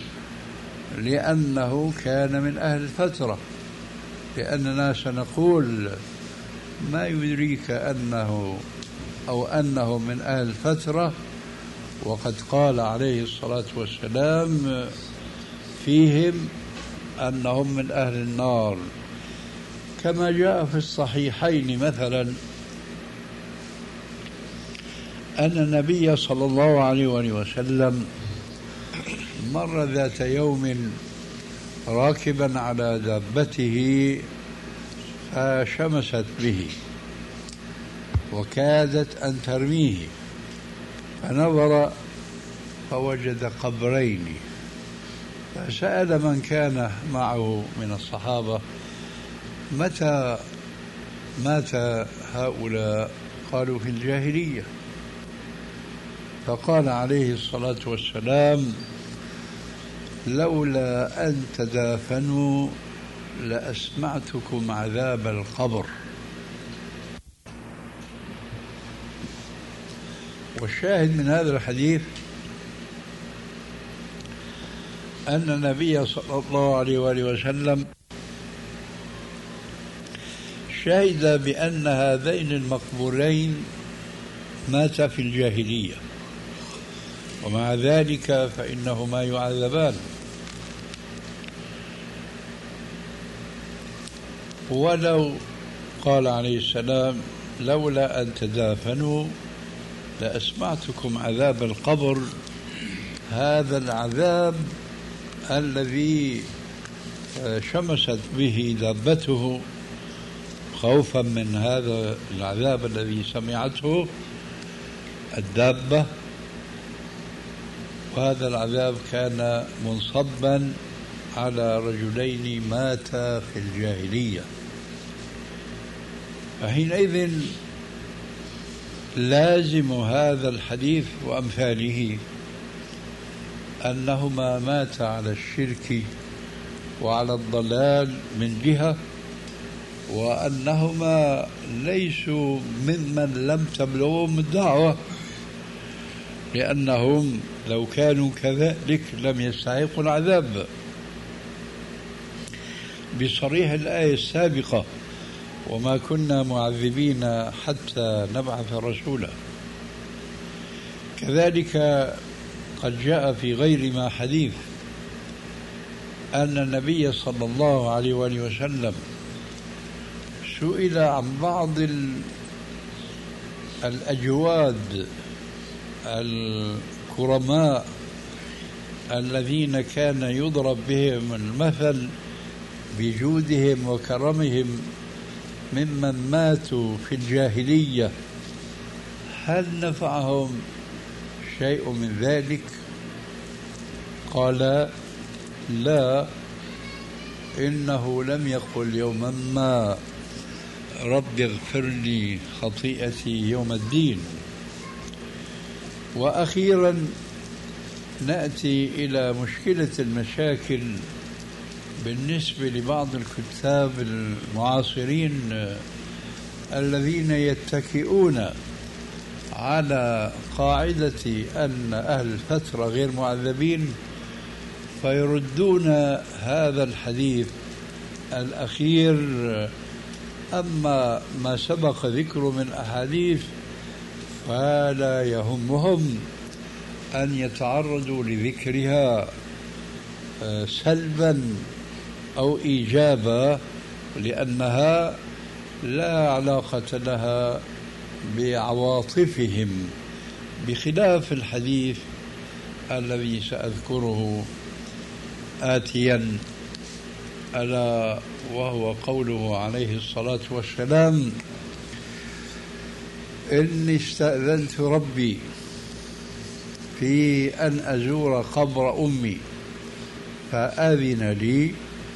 لأنه كان من أهل الفترة، لأننا سنقول ما يدريك أنه أو أنه من أهل الفترة، وقد قال عليه الصلاة والسلام فيهم أنهم من أهل النار، كما جاء في الصحيحين مثلا أن النبي صلى الله عليه وسلم مر ذات يوم راكبا على دابته فشمست به وكادت أن ترميه، فنظر فوجد قبرين، فسأل من كان معه من الصحابة: متى مات هؤلاء؟ قالوا: في الجاهلية. فقال عليه الصلاة والسلام: لولا أن تدافنوا لأسمعتكم عذاب القبر. والشاهد من هذا الحديث أن النبي صلى الله عليه وآله وسلم شهد بأن هذين المقبورين ماتا في الجاهلية، ومع ذلك فإنهما يعذبان. ولو قال عليه السلام: لولا أن تدافنوا لأسمعتكم عذاب القبر، هذا العذاب الذي شمست به دابته خوفا من هذا العذاب الذي سمعته الدابة، وهذا العذاب كان منصبا على رجلين ماتا في الجاهلية. فحينئذ لازم هذا الحديث وأمثاله أنهما ماتا على الشرك وعلى الضلال من جهة، وأنهما ليسوا ممن لم تبلغهم الدعوة، لأنهم لو كانوا كذلك لم يستحقوا العذاب بصريح الآية السابقة: وما كنا معذبين حتى نبعث رسولا. كذلك قد جاء في غير ما حديث أن النبي صلى الله عليه وآله وسلم سئل عن بعض الأجواد الكرماء الذين كان يضرب بهم المثل بجودهم وكرمهم ممن ماتوا في الجاهلية: هل نفعهم شيء من ذلك؟ قال: لا، إنه لم يقل يوما ما: رب اغفر لي خطيئتي يوم الدين. وأخيرا نأتي إلى مشكلة المشاكل بالنسبة لبعض الكتاب المعاصرين الذين يتكئون على قاعدة أن أهل الفترة غير معذبين، فيردون هذا الحديث الأخير. أما ما سبق ذكره من أحاديث فلا يهمهم أن يتعرضوا لذكرها سلبا أو إيجابا، لأنها لا علاقة لها بعواطفهم، بخلاف الحديث الذي سأذكره آتيا، ألا وهو قوله عليه الصلاة والسلام: إني استأذنت ربي في أن أزور قبر أمي فأذن لي،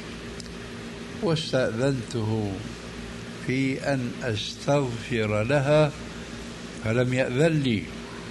واستأذنته في أن أستغفر لها فلم يأذن لي.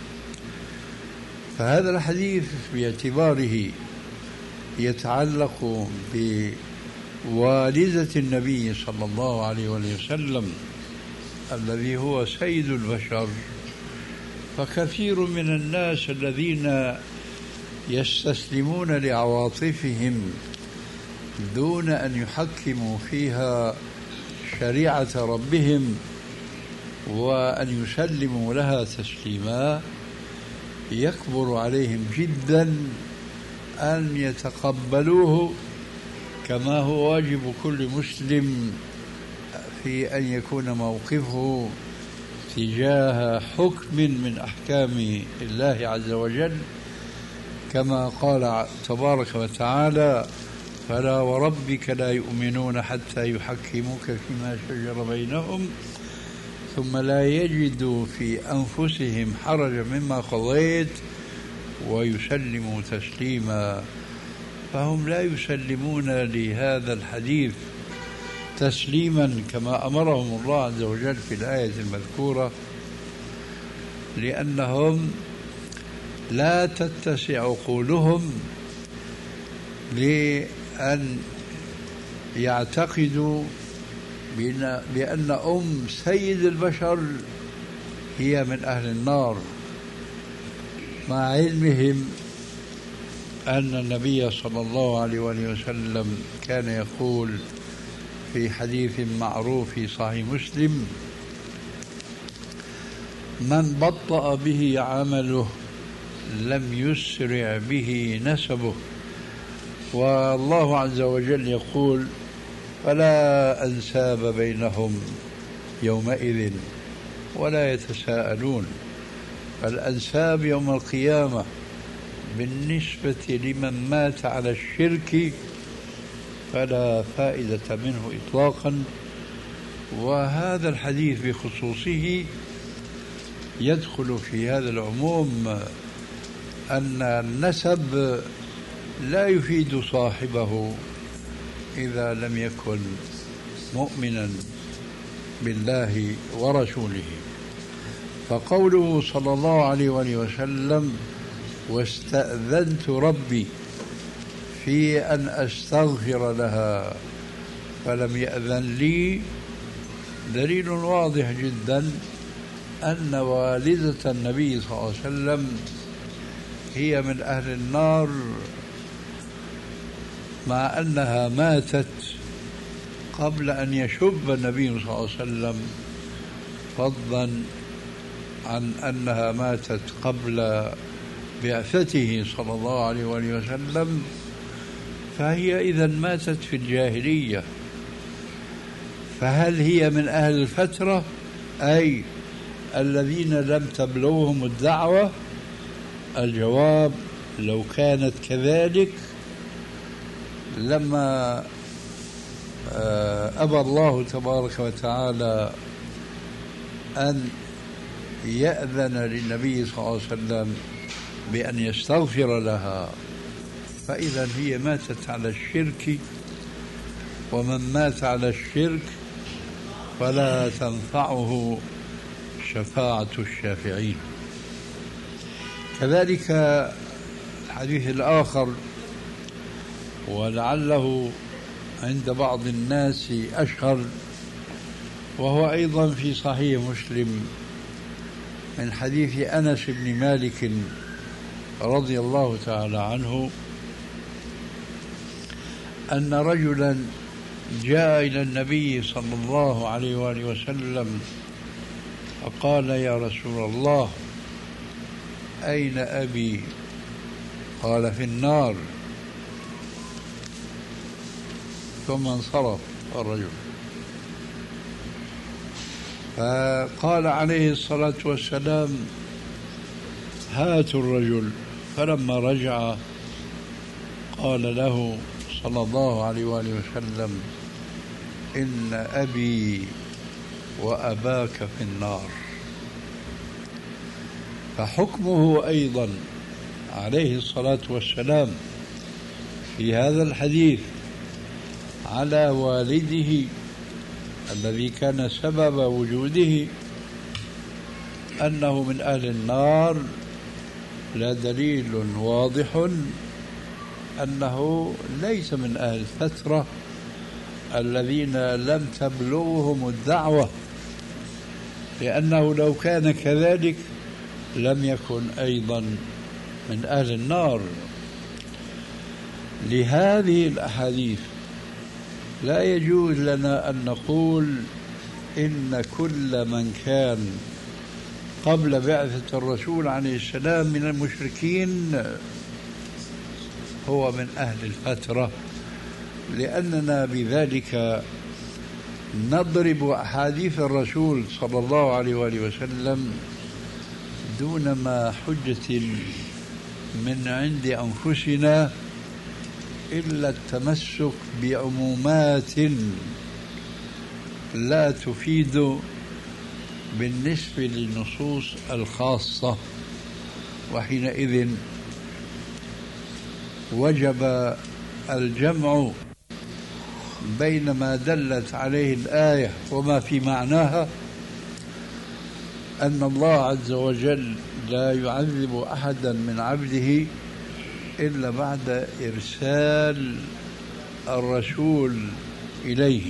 فهذا الحديث باعتباره يتعلق بوالدة النبي صلى الله عليه وسلم الذي هو سيد البشر، فكثير من الناس الذين يستسلمون لعواطفهم دون أن يحكموا فيها شريعة ربهم وأن يسلموا لها تسليما، يكبر عليهم جدا أن يتقبلوه كما هو واجب كل مسلم في أن يكون موقفه تجاه حكم من أحكام الله عز وجل، كما قال تبارك وتعالى: فلا وربك لا يؤمنون حتى يحكموك فيما شجر بينهم ثم لا يجدوا في أنفسهم حرجا مما قضيت ويسلموا تسليما. فهم لا يسلمون لهذا الحديث تسليما كما أمرهم الله عز وجل في الآية المذكورة، لأنهم لا تتسع عقولهم لأن يعتقدوا بأن أم سيد البشر هي من أهل النار، مع علمهم أن النبي صلى الله عليه وسلم كان يقول في حديث معروف في صحيح مسلم: من بطأ به عمله لم يسرع به نسبه. والله عز وجل يقول: فلا أنساب بينهم يومئذ ولا يتساءلون. الأنساب يوم القيامة بالنسبة لمن مات على الشرك فلا فائدة منه إطلاقا. وهذا الحديث بخصوصه يدخل في هذا العموم، أن النسب لا يفيد صاحبه إذا لم يكن مؤمنا بالله ورسوله. فقوله صلى الله عليه وسلم: واستأذنت ربي في أن أستغفر لها فلم يأذن لي، دليل واضح جدا أن والدة النبي صلى الله عليه وسلم هي من أهل النار، مع أنها ماتت قبل أن يشب النبي صلى الله عليه وسلم، فضلا عن أنها ماتت قبل بعثته صلى الله عليه وسلم، فهي إذا ماتت في الجاهلية. فهل هي من أهل الفترة، أي الذين لم تبلغهم الدعوة؟ الجواب: لو كانت كذلك لما أبى الله تبارك وتعالى أن يأذن للنبي صلى الله عليه وسلم بأن يستغفر لها. فإذا هي ماتت على الشرك، ومن مات على الشرك فلا تنفعه شفاعة الشافعين. كذلك الحديث الآخر، ولعله عند بعض الناس أشهر، وهو أيضا في صحيح مسلم من حديث أنس بن مالك رضي الله تعالى عنه أن رجلا جاء إلى النبي صلى الله عليه وآله وسلم فقال: يا رسول الله، أين أبي؟ قال: في النار. ثم انصرف الرجل. فقال عليه الصلاة والسلام: هاتوا الرجل. فلما رجع قال له صلى الله عليه وآله وسلم: إن أبي وأباك في النار. فحكمه أيضا عليه الصلاة والسلام في هذا الحديث على والده الذي كان سبب وجوده أنه من أهل النار، لا دليل واضح أنه ليس من أهل الفترة الذين لم تبلغهم الدعوة، لأنه لو كان كذلك لم يكن أيضا من أهل النار. لهذه الأحاديث لا يجوز لنا أن نقول إن كل من كان قبل بعثة الرسول عليه السلام من المشركين هو من أهل الفترة، لأننا بذلك نضرب أحاديث الرسول صلى الله عليه وآله وسلم دون ما حجة من عند أنفسنا إلا التمسك بعمومات لا تفيد بالنسبة للنصوص الخاصة. وحينئذ وجب الجمع بين ما دلت عليه الآية وما في معناها، أن الله عز وجل لا يعذب أحدا من عبده إلا بعد إرسال الرسول إليه.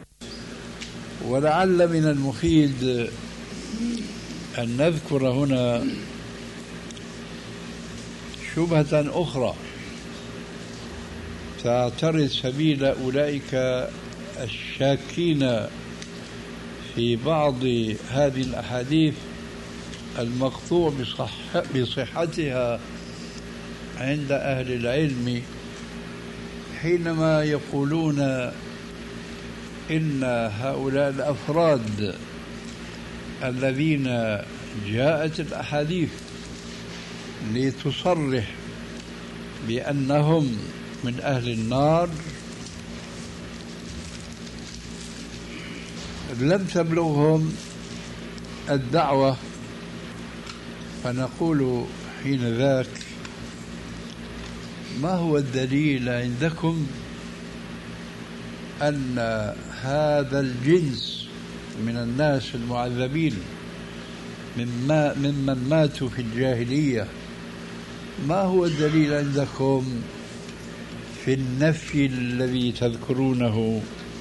ولعل من المفيد أن نذكر هنا شبهة أخرى تعترض سبيل أولئك الشاكين في بعض هذه الأحاديث المقطوع بصحتها عند أهل العلم، حينما يقولون إن هؤلاء الأفراد الذين جاءت الأحاديث لتصرح بأنهم من أهل النار لم تبلغهم الدعوة، فنقول حين ذاك: ما هو الدليل عندكم أن هذا الجنس من الناس المعذبين ممن ماتوا في الجاهلية، ما هو الدليل عندكم في النفي الذي تذكرونه،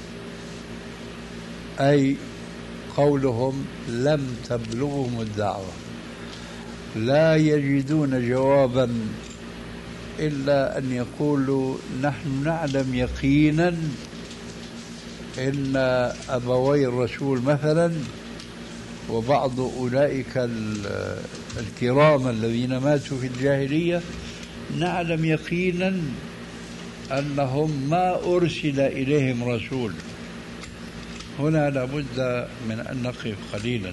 أي قولهم لم تبلغهم الدعوة؟ لا يجدون جوابا إلا أن يقولوا: نحن نعلم يقينا إن أبوي الرسول مثلا وبعض أولئك الكرام الذين ماتوا في الجاهلية نعلم يقينا أنهم ما أرسل إليهم رسول. هنا لابد من أن نقف قليلا.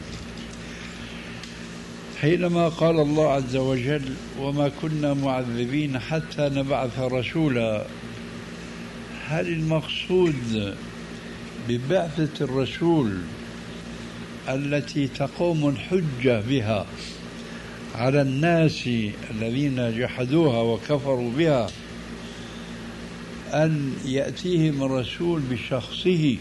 حينما قال الله عز وجل: وما كنا معذبين حتى نبعث رسولا، هل المقصود ببعثة الرسول التي تقوم الحجة بها على الناس الذين جحدوها وكفروا بها أن يأتيهم الرسول بشخصه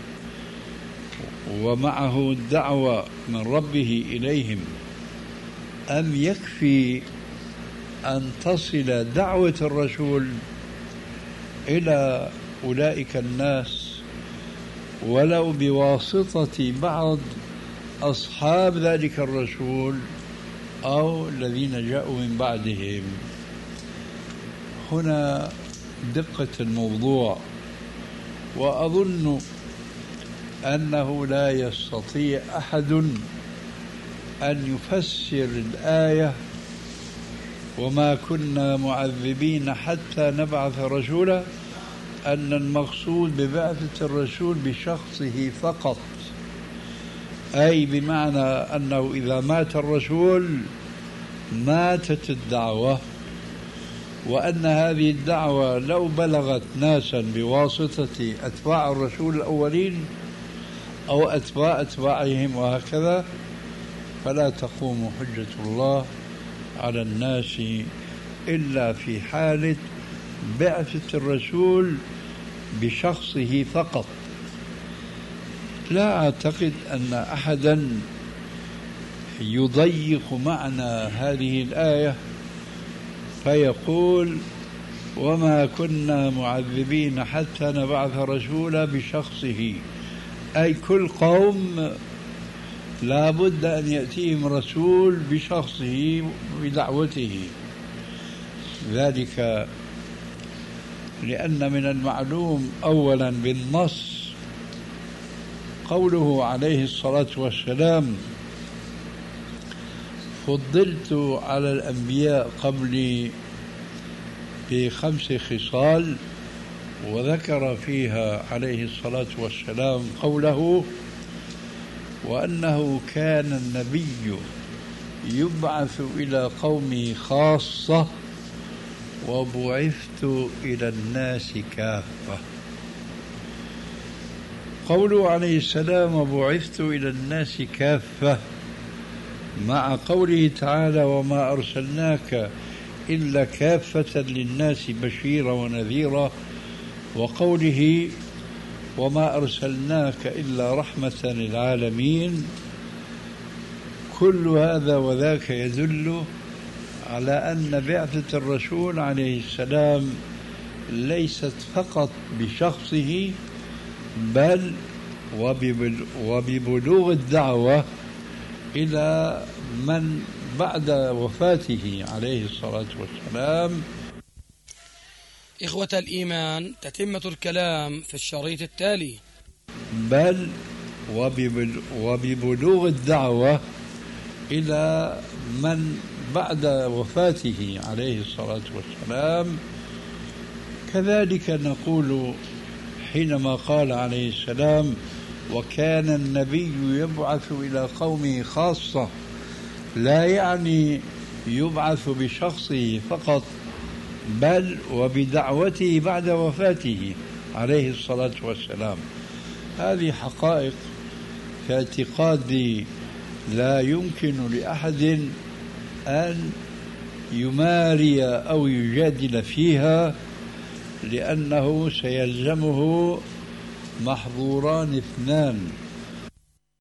ومعه الدعوة من ربه إليهم، أم يكفي أن تصل دعوة الرسول إلى أولئك الناس ولو بواسطة بعض أصحاب ذلك الرسول أو الذين جاءوا من بعدهم؟ هنا دقة الموضوع، وأظن أنه لا يستطيع أحد أن يفسر الآية وما كنا معذبين حتى نبعث رسولا أن المقصود ببعثة الرسول بشخصه فقط، أي بمعنى أنه إذا مات الرسول ماتت الدعوة، وأن هذه الدعوة لو بلغت ناسا بواسطة أتباع الرسول الأولين أو أتباعهم وهكذا فلا تقوم حجة الله على الناس إلا في حالة بعثة الرسول بشخصه فقط. لا أعتقد أن أحدا يضيق معنى هذه الآية فيقول: وما كنا معذبين حتى نبعث رسولا بشخصه، أي كل قوم لا بد أن يأتيهم رسول بشخصه بدعوته. ذلك لأن من المعلوم أولا بالنص قوله عليه الصلاة والسلام: فضلت على الأنبياء قبلي ب5 خصال، وذكر فيها عليه الصلاة والسلام قوله: وأنه كان النبي يبعث إلى قومه خاصة وبعثت إلى الناس كافة. قوله عليه السلام: وبعثت إلى الناس كافة، مع قوله تعالى: وما أرسلناك إلا كافة للناس بشيرا ونذيرا، وقوله: وما أرسلناك إلا رحمة للعالمين، كل هذا وذاك يدل على أن بعثة الرسول عليه السلام ليست فقط بشخصه بل وببلوغ الدعوة إلى من بعد وفاته عليه الصلاة والسلام. إخوة الإيمان، تتمة الكلام في الشريط التالي. بل وببلوغ الدعوة إلى من بعد وفاته عليه الصلاة والسلام. كذلك نقول حينما قال عليه السلام: وكان النبي يبعث إلى قومه خاصة، لا يعني يبعث بشخصه فقط بل وبدعوته بعد وفاته عليه الصلاة والسلام. هذه حقائق في اعتقادي لا يمكن لأحد أن يماري أو يجادل فيها، لأنه سيلزمه محظوران اثنان: